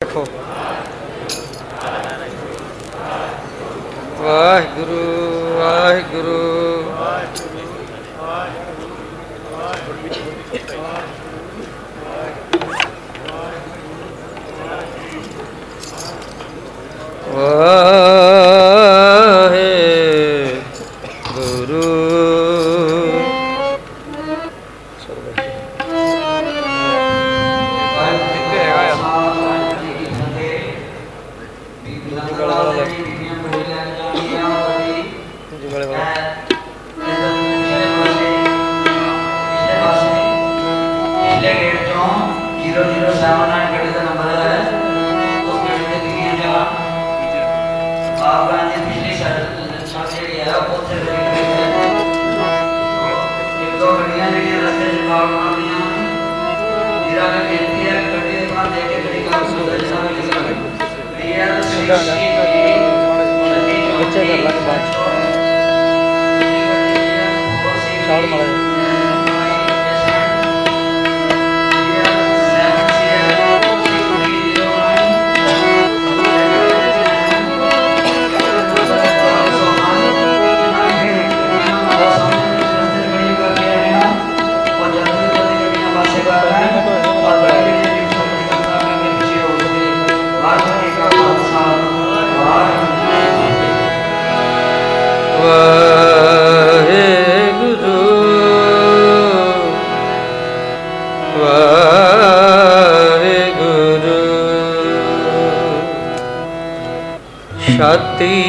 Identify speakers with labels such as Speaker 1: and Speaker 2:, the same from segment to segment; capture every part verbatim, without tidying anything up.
Speaker 1: रखो। वाहिगुरु वाहिगुरु वाहिगुरु। बच्चे कर ला के बाद चावल मारा वाहेगुरु वाहेगुरु। छाती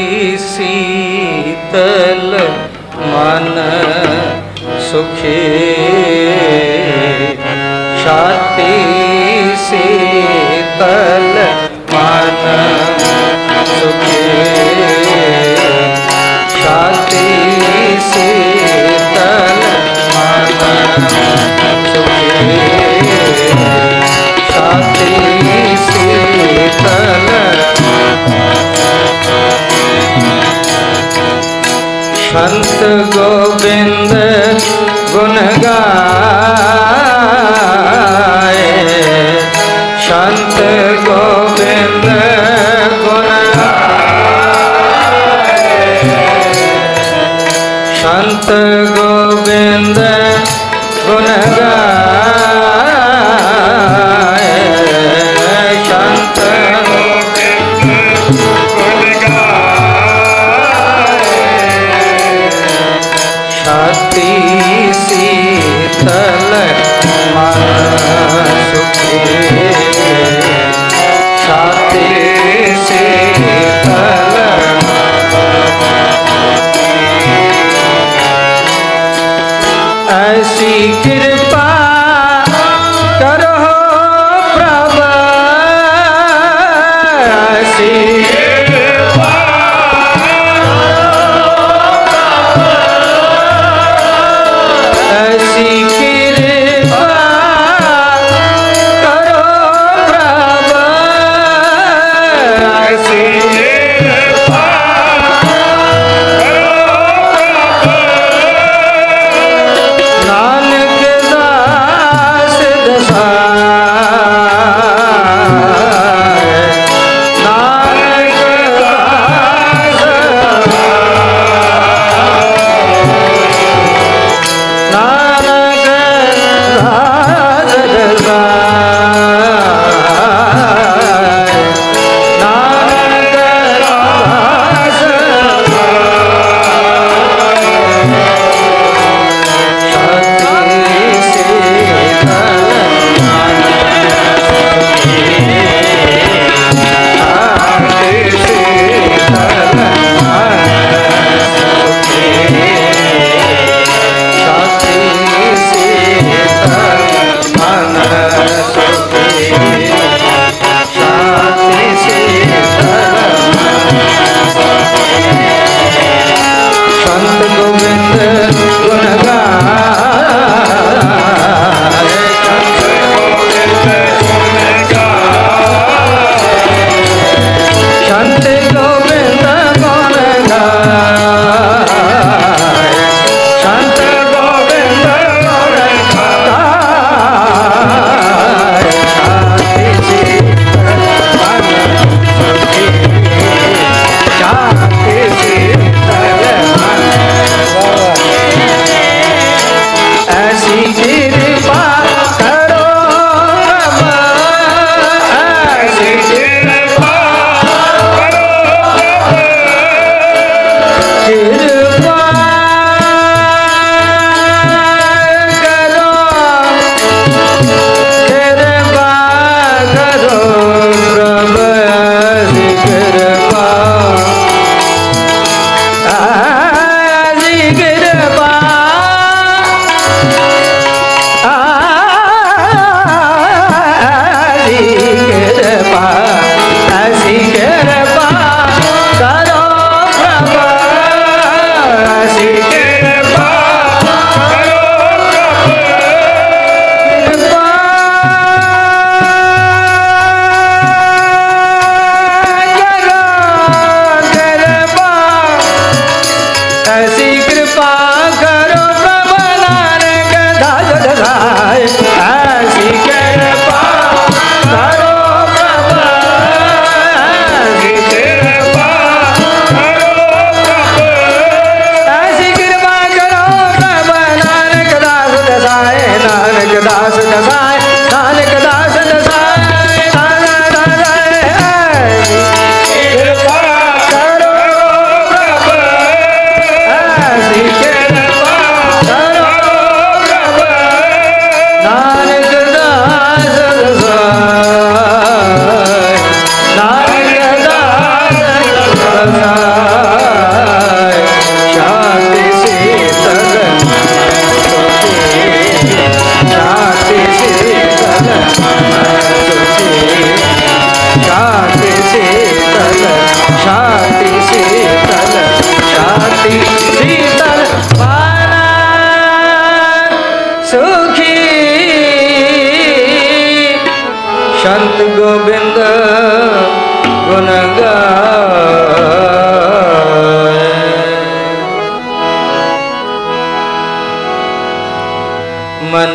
Speaker 1: शीतल मन सुखी, छाती शीतल मन सुखी, छाती शीतल मन सुखी, छाती शीतल। संत गोविंद गुण गाए, संत गोविंद गुण गाए, संत गोविंद गुण गाए, संत गोविंद गुण गाए, छाती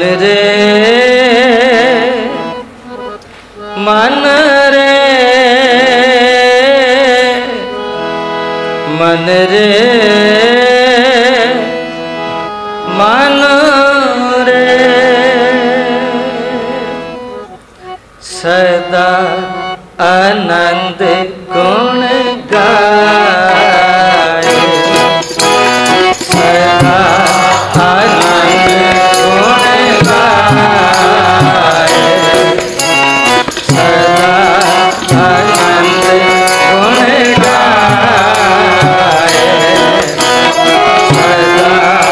Speaker 1: रे मन रे मन रे मन रे सदा आनंद गुण गाए सदा आनंद गुण गाए सदा आनंद गुण गाए सदा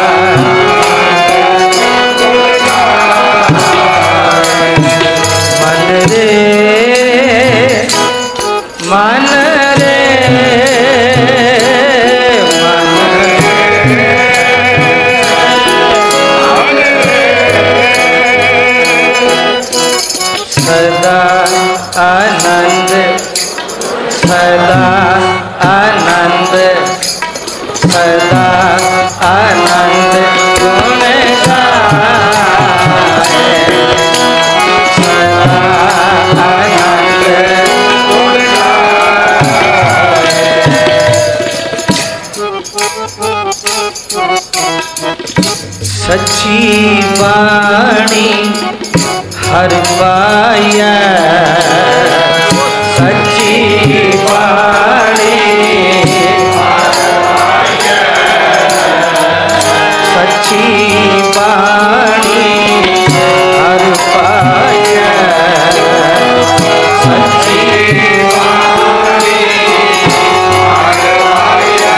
Speaker 1: मन रे मन रे मन सदा आनंद सदा आनंद सदा आनंद गुण गाए सदा आनंद गुण सच्ची वाणी हर पाया सच्ची वाणी सच्ची वाणी हर पाया सच्ची वाणी हर पाया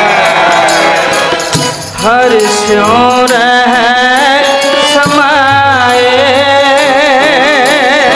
Speaker 1: हर स्यों रह समाए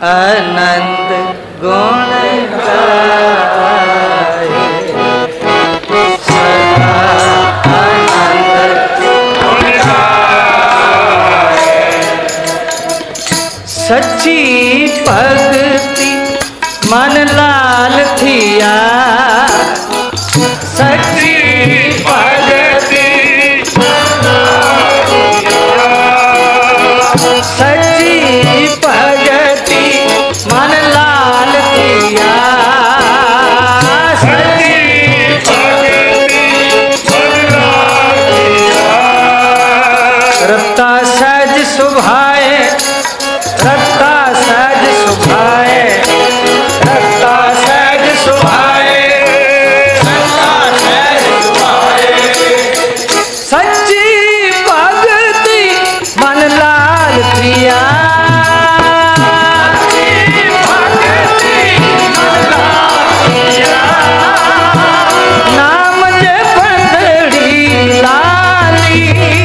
Speaker 1: आनंद गुण गाए सदा आनंद गुण गाए। सच्ची भक्ति मन लाल थिया सच्ची भक्ति सच्ची भक्ति मन लाल थिया सच्ची भक्ति मन लाल थिया। रत्ता सहज सुभाए रत्ता सहज सुभाए रत्ता सहज सुभाए रत्ता सहज सुभाए। सच्ची भक्ति मन लाल थिया नाम जे बंदड़ी लाली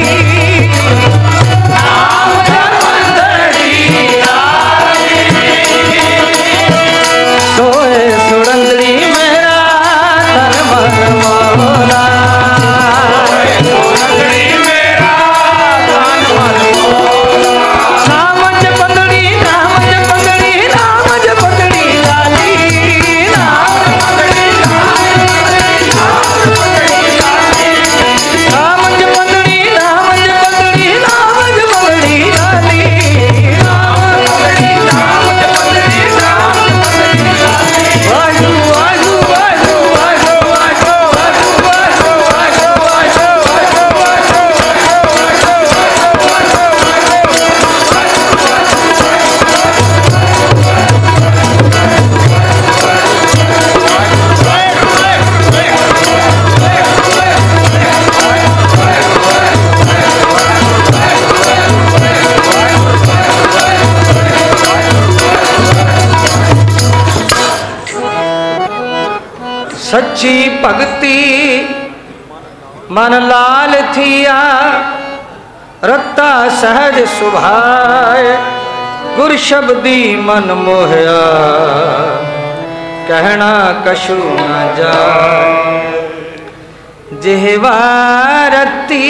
Speaker 1: नाम जे बंदड़ी लाली सोए सुरंदड़ी मेरा तन मन मोरा सुरंदड़ी मेरा तन मन मोरा। नाम जे बंदड़ी नाम जे बंदड़ी नाम जे बंदड़ी लाली नाम जे बंदड़ी नाम जे बंदड़ी नाम जे बंदड़ी नाम जे बंदड़ी लाली नाम जे बंदड़ी नाम जे बंदड़ी नाम जे बंदड़ी लाली। वाजू वाजू वाजू वाजू वाजू वाजू वाजू वाजू वाजू वाजू सच्ची भक्ति मन लाल थिया रत्ता सहज सुभाए गुर शब्दी मन मोहया कहना कछु न जाए। जिहवा रत्ती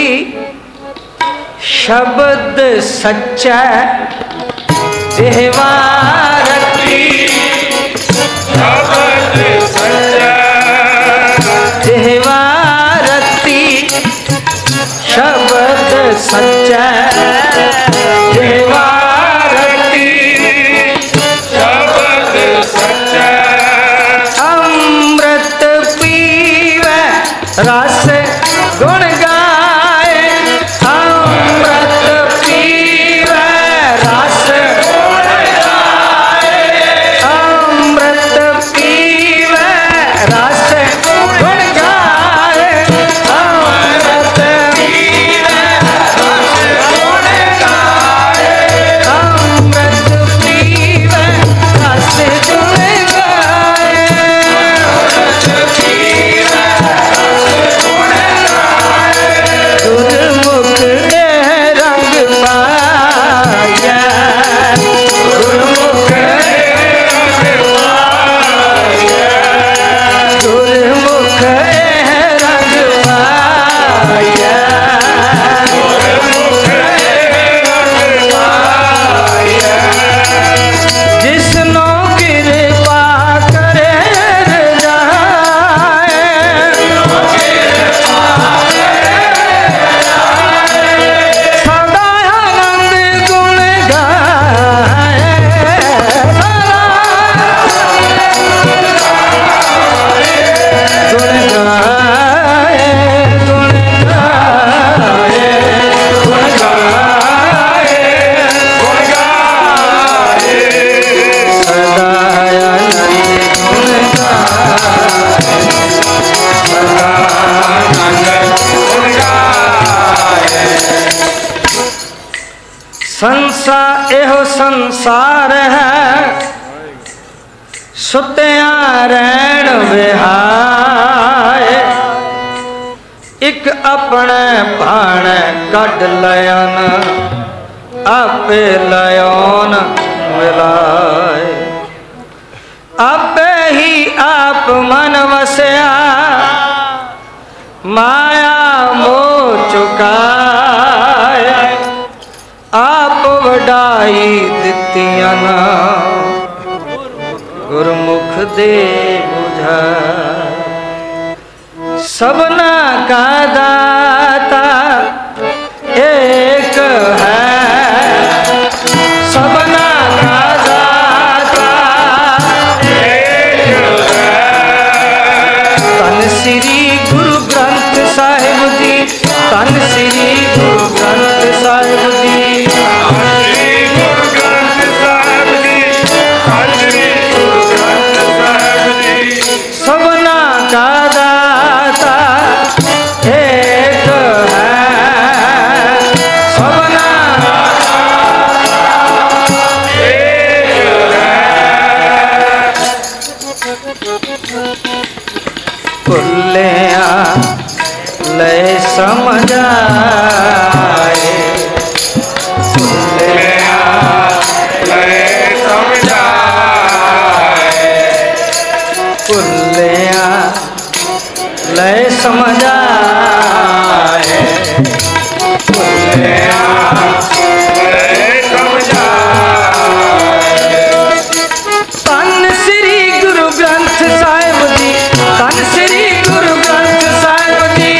Speaker 1: शब्द सच्चा जिहवा रत्ती शब्द सच्चा जिहवा रत्ती शब्द सच्चा जिहवा रत्ती शब्द सच्चा। अमृत पीवे रस गुण गाए अमृत पीवे रस गुण गाए अमृत पीवे रस गुण गाए अमृत पीवे रस गुण गाए अमृत पीवे रस गुण गाए अमृत पीवे रस गुण गाए। गुरमुख रंग पाया गुरमुख रंग पाया गुरमुख रंग पाया गुरमुख रंग पाया। जिसनो कृपा करे जाए सदा आनंद गुण गाए गुण गाए गुण गाए गुण गाए गुण गाए सदा आनंद गुण गाए सदा आनंद गुण गाए। संसार एहो संसार है सुत्या रैण विहाए एक अपने भाणे कढ लयन आपे लयोन मिलाए। वडाई दित्तियां ना गुरमुख दे बुझा सबना का दाता एक है सबना का दाता एक है तन श्री गुरु ग्रंथ साहिब जी तन श्री गुरु ग्रंथ साहिब जी सबना का दाता एक है सबना एक है कुल्लिया ले समझाए कुल्लिया ले समझाए कुल्लिया ले समझाए कुल्लिया ले समझाए तन श्री गुरु ग्रंथ साहिब जी तन श्री गुरु ग्रंथ साहिब जी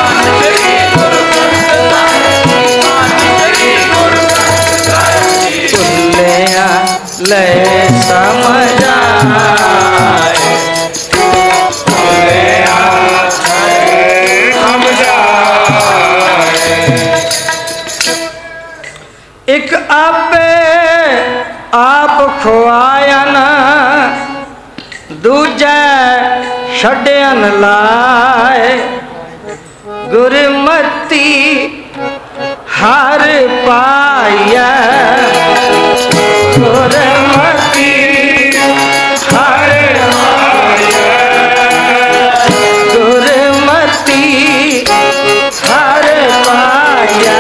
Speaker 1: कुल्लिया ले समझाए एक आपे आप खुआया ना दूजा छड़न लाए गुरमती हर पाया गुरमती हर पाया गुरमती हर पाया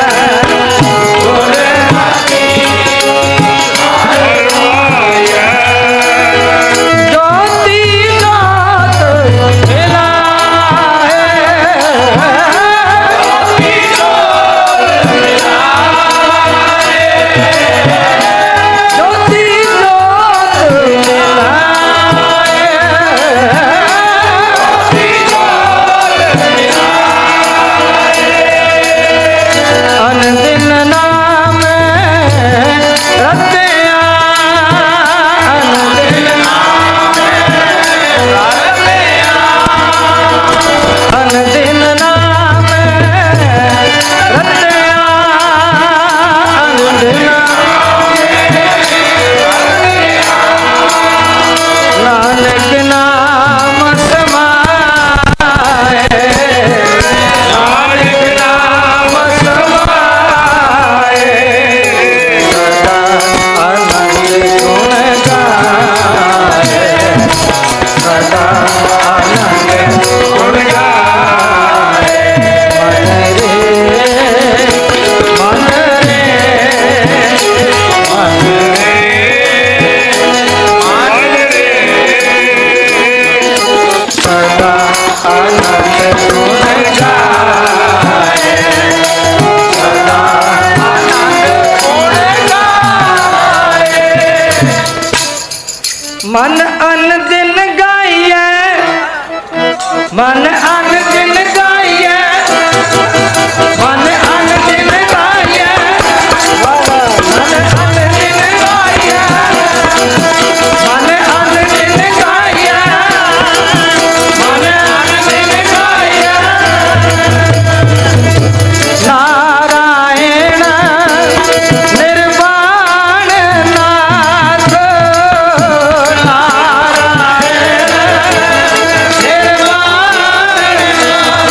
Speaker 1: मन अन दिन गाइए मन अन दिन गाइए मन अन दिन गाइए मन अन दिन गाइए मन अन दिन गाइए मन अन दिन गाइए नारायण निर्वाण नाथ नारायण निर्वाण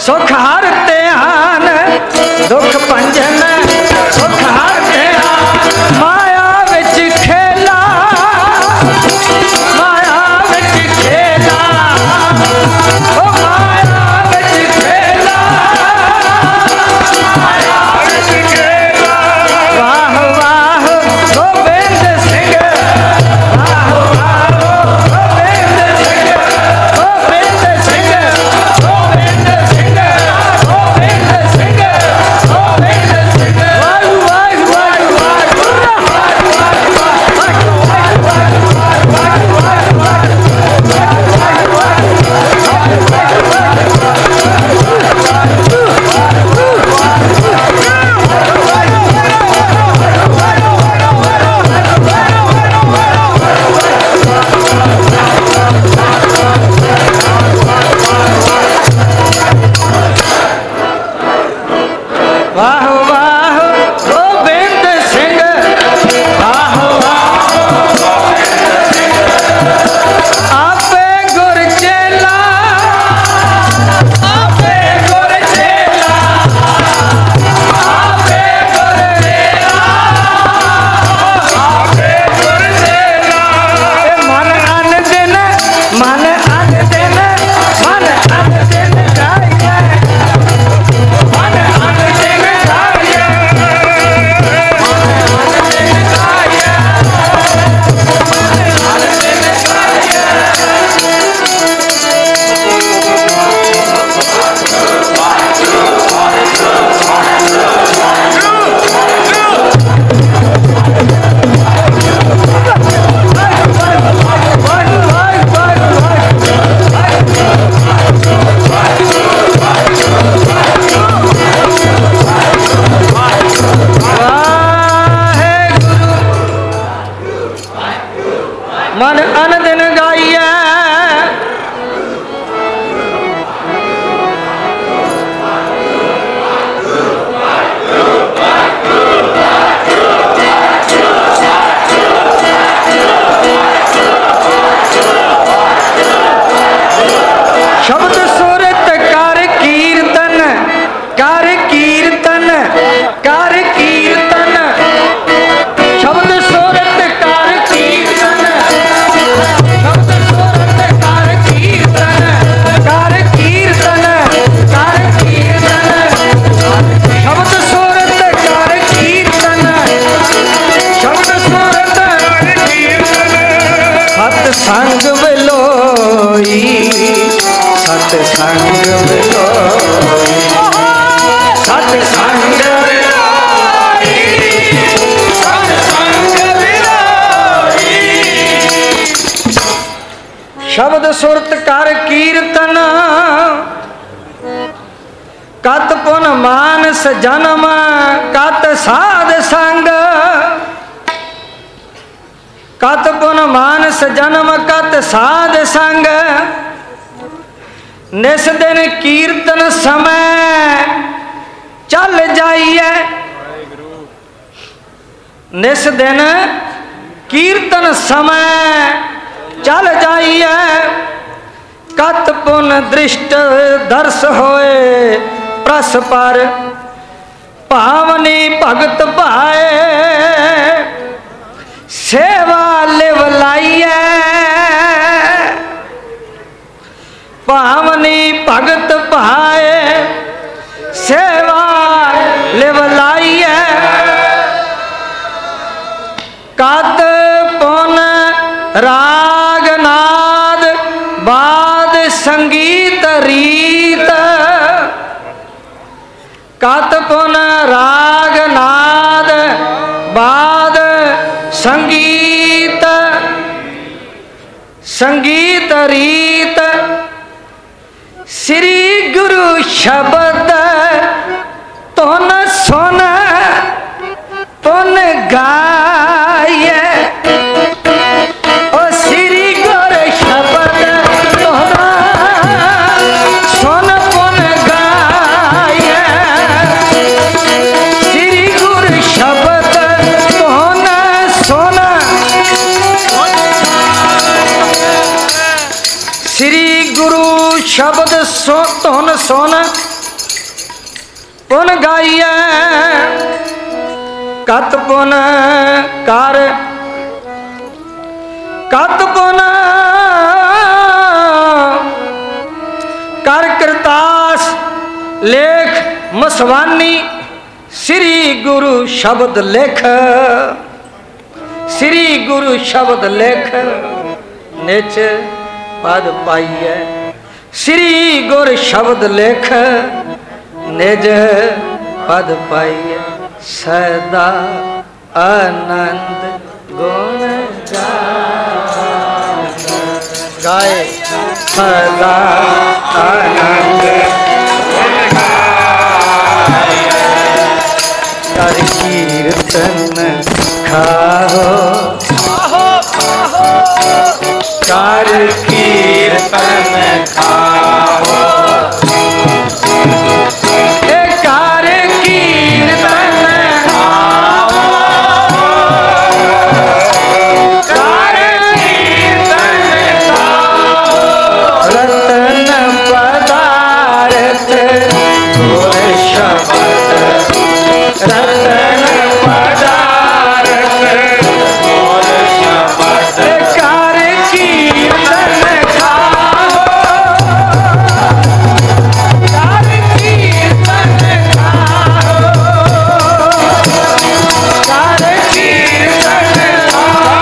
Speaker 1: सुख हरते आन दुख भंजन सुख हरते आन माया विच खेला माया विच खेला ओ माया विच खेला माया विच खेला वाह वाह गोबिंद सिंह वाह वाह गोबिंद सिंह गोबिंद सिंह गोबिंद सिंह गोबिंद सिंह गोबिंद सिंह वाह वाह वाह वाह वाह वाह गोबिंद सिंह वाह वाह आपे गुर चेला आपे गुर चेला आपे गुर चेला आपे गुर चेला मन अन दिन मन अन दिन मन अन दिन गाइए मन अन दिन गाइए मन अन दिन गाइए शब्द सुरत कर कीर्तन कर कीर्तन कर कीर्तन शब्द सुरत कर कीर्तन शब्द सुरत कर कीर्तन कर कीर्तन कर कीर्तन शब्द सुरत कर कीर्तन शब्द सुरत कर कीर्तन सतसंग बिलोई सतसंग बिलोई सतसंग बिलोई सतसंग बिलोई शब्द सुरत कर कीर्तन कत पुन मानस जन्म कत साध संग कत पुन मानस जन्म कत साध संग निस दिन कीर्तन समय चल जाइए निस दिन कीर्तन समय चल जाइए कत पुन दृष्ट दर्श होए प्रस पर पावनी भगत पाए सेवा लिव लाइए पावनी भगत पाए सेवा लिव लाइए कद पुन राग नाद बाद संगीत रीत कत पुन राग नाद बाद संगीत संगीत रीत श्री गुरु शब्द तुन सुन तुन गाये ओ श्री गुरु शब्द तुन सुन तुन गाये श्री गुरु शब्द तुन सुन श्री गुरु शब्द सो तुन सुन पुन गाइए कत पुन कर कत पुन कर कृतास लेख मसवानी श्री गुरु शब्द लेख श्री गुरु शब्द लेख निच पद पाइए श्री गुरु शब्द लेख निज पद पाइए सदा आनंद गुण गाए सदा आनंद कर कीर्तन खाओ कर कीर्तन खाओ कर कीर्तन खाओ कर कीर्तन खाओ रतन पदार्थ गुर शब्द रतन पदार्थ गुर शब्द कर कीर्तन खाओ कर कीर्तन खाओ कर कीर्तन खाओ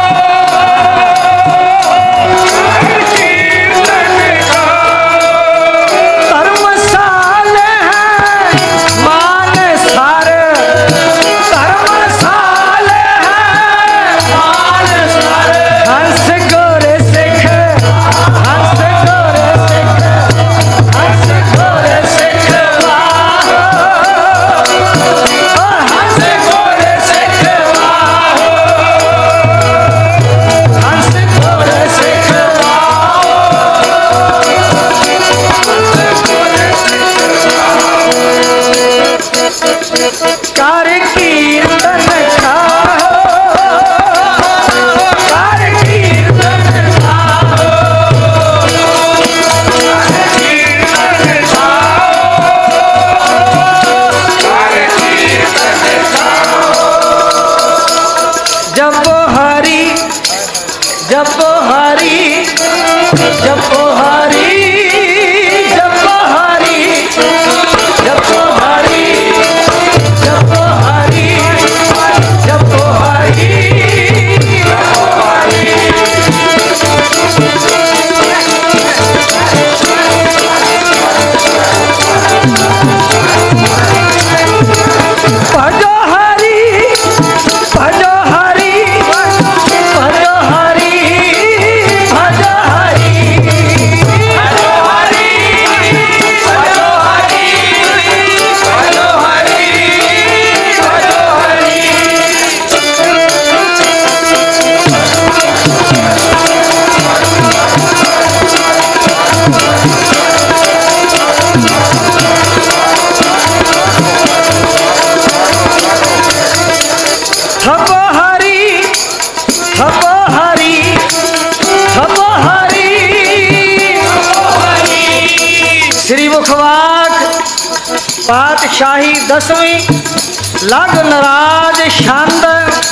Speaker 1: कर कीर्तन खाओ धर्मशाल है मान सार धर्मशाल है मान सार हंस गोरे सिख हंस गोरे सिख हंस गोरे सिख वाहो हंस गोरे सिख वाहो हंस गोरे सिख वाहो कर कीर्तन खाओ कर कीर्तन खाओ कर कीर्तन खाओ कर कीर्तन खाओ जपो हरि जपो हरि जपो हरि जपो हरि जपो हरि जपो हरि जपो हरि जपो हरि भजो हरि भजो हरि भजो हरि भजो हरि भजो हरि भजो हरि भजो हरि भजो हरि थपो हरि थपो हरि थपो हरि थपो हरि श्री मुखवाक पातशाही दसवीं लग नराज छंद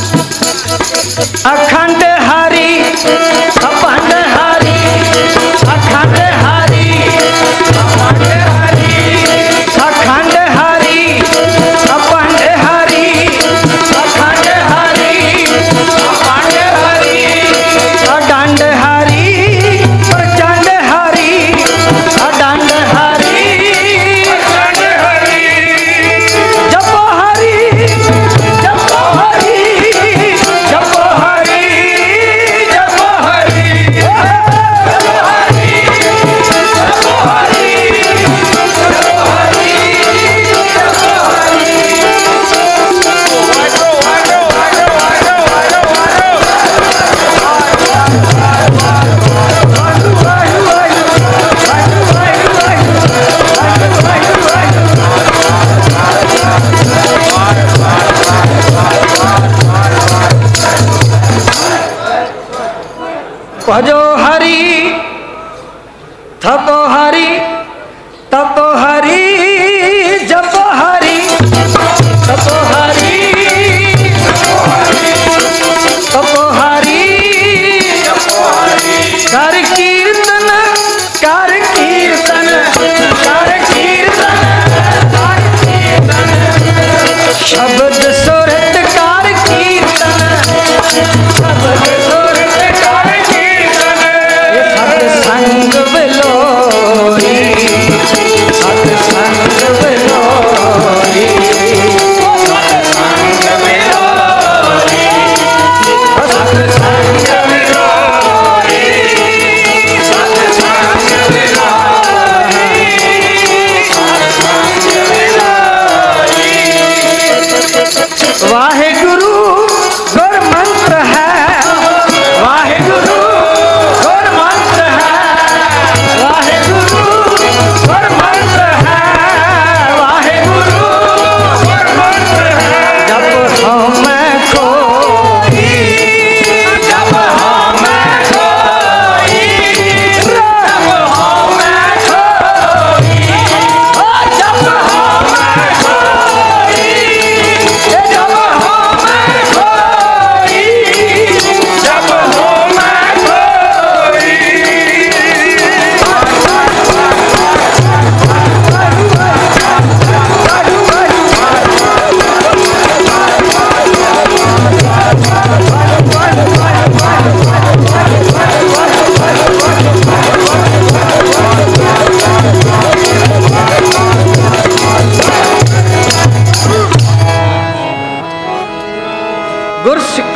Speaker 1: अखंड हरि अखंड हरि अखंड हरि अखंड हरि अखंड हरि अखंड हरि अखंड हरि अखंड हरि अदंड हरि प्रचंड हरि अदंड हरि प्रचंड हरि जपो हरि जपो हरि जपो हरि जपो हरि जपो हरि जपो हरि जपो हरि जपो हरि वाजो वाजो वाजो वाजो वाजो भजो हरि थपो हरि तपो हरि जपो हरि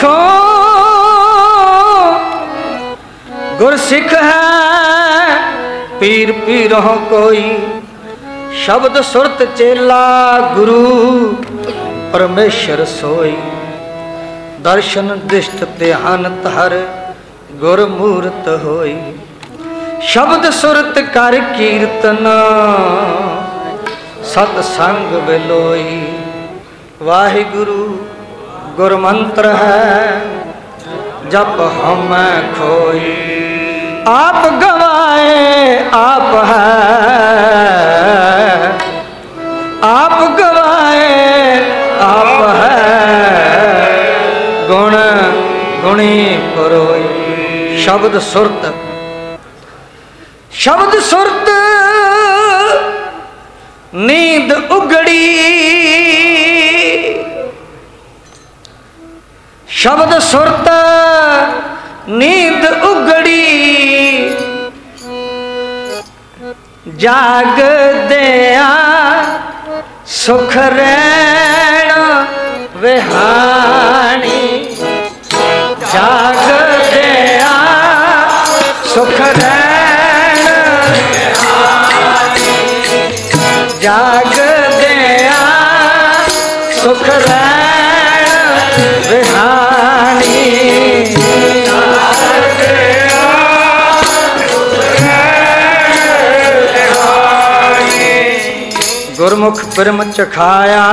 Speaker 1: सिखो गुरसिख है पीर पीरों कोई, शब्द सुरत चेला गुरु परमेश्वर सोई। दर्शन दृष्ट ध्यान हर गुरमूर्त होई, शब्द सुरत कर कीर्तन सतसंग बिलोई। वाहिगुरु गुरमंत्र है जप हम खोई, आप गवाए आप है, आप गवाए आप है, गुण गुणी परोई। शब्द सुरत, शब्द सुरत नींद उगड़ी, शब्द सुरत नींद उगड़ी, जाग दिया सुख रैण विहानी, जाग दिया सुख रैण विहानी, जाग दिया सुख रैण विहानी, जाग दिया सुख रैण विहानी। गुरमुख ब्रह्म चखाया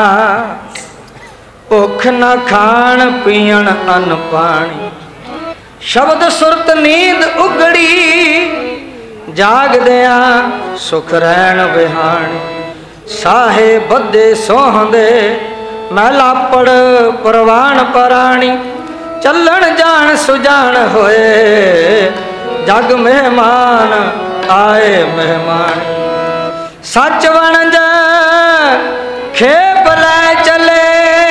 Speaker 1: भुख न खान पीण अन्न पानी, शब्द सुरत नींद उगड़ी, जाग दिया सुख रैण विहानी। साहे बद्धे सोहंदे महला पड़ परवान पराणी, चलन जान सुजान होए जग मेहमान आए मेहमान। सच वणज खेप लै चले,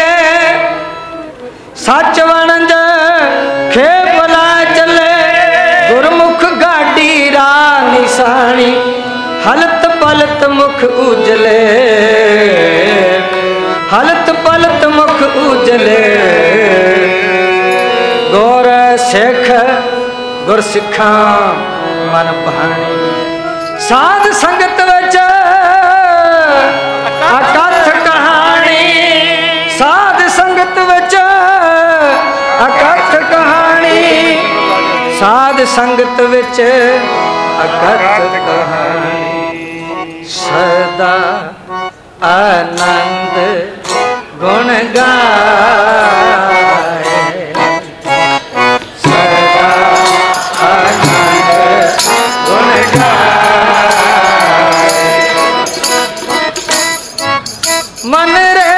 Speaker 1: सच वणज खेप लै चले, गुरमुख गाडी राह निशानी, हलत पलत मुख उजले, हलत पलत मुख उजले। गौर सिख गुर सिखा मन भानी, साध संगत विच अकथ कहानी, साध संगत विच अकथ कहानी, साध संगत विच अकथ कहानी। सदा आनंद गुण गाए, सदा आनंद गुण गाए। मन रे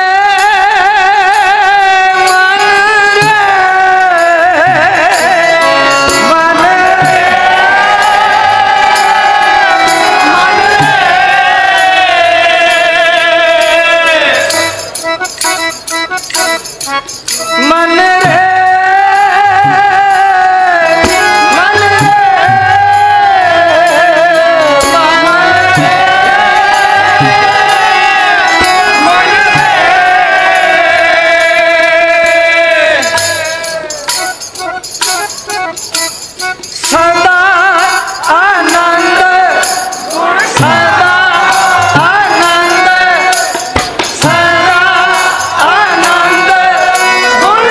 Speaker 1: मन रे मन रे मन रे मन रे सदा आनंद सदा आनंद सदा आनंद गुण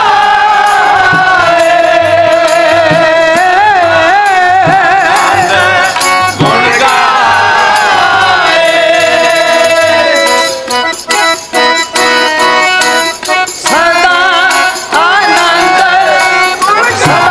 Speaker 1: गाए, गुण गाए। सदा आनंद सदा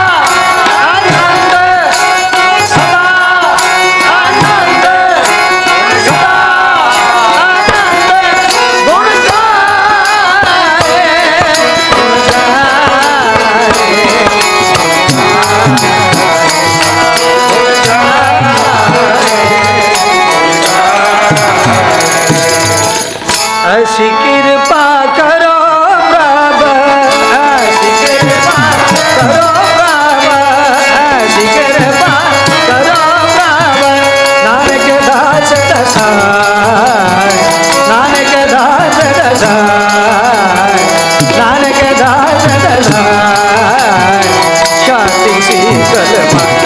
Speaker 1: ऐसी कृपा करो प्रभु, ऐसी कृपा करो प्रभु, ऐसी कृपा करो प्रभु। नानक दास दसाई, नानक दास दसाई, नानक दास दसाई। बधाई शादी शीतल माई